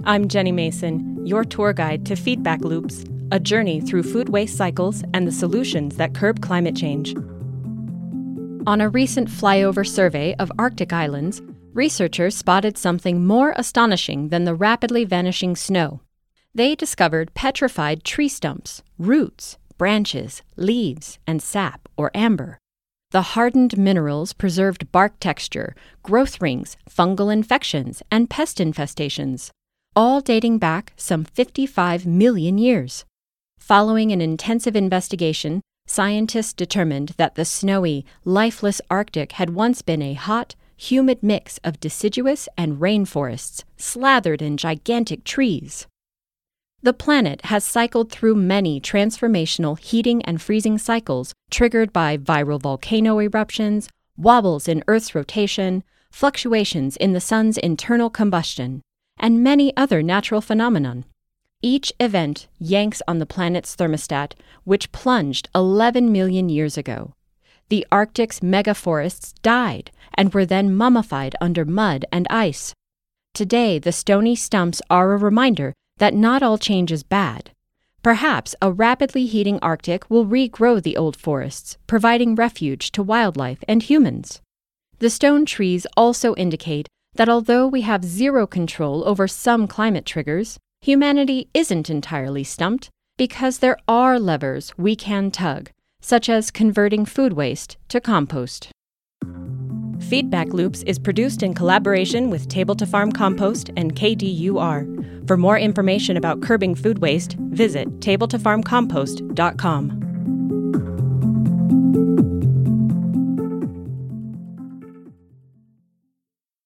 I'm Jenny Mason, your tour guide to Feedback Loops, a journey through food waste cycles and the solutions that curb climate change. On a recent flyover survey of Arctic islands, researchers spotted something more astonishing than the rapidly vanishing snow. They discovered petrified tree stumps, roots, branches, leaves, and sap, or amber. The hardened minerals preserved bark texture, growth rings, fungal infections, and pest infestations, all dating back some 55 million years. Following an intensive investigation, scientists determined that the snowy, lifeless Arctic had once been a hot, humid mix of deciduous and rainforests slathered in gigantic trees. The planet has cycled through many transformational heating and freezing cycles triggered by viral volcano eruptions, wobbles in Earth's rotation, fluctuations in the sun's internal combustion, and many other natural phenomena. Each event yanks on the planet's thermostat, which plunged 11 million years ago. The Arctic's megaforests died and were then mummified under mud and ice. Today, the stony stumps are a reminder that not all change is bad. Perhaps a rapidly heating Arctic will regrow the old forests, providing refuge to wildlife and humans. The stone trees also indicate that although we have zero control over some climate triggers, humanity isn't entirely stumped because there are levers we can tug, such as converting food waste to compost. Feedback Loops is produced in collaboration with Table to Farm Compost and KDUR. For more information about curbing food waste, visit tabletofarmcompost.com.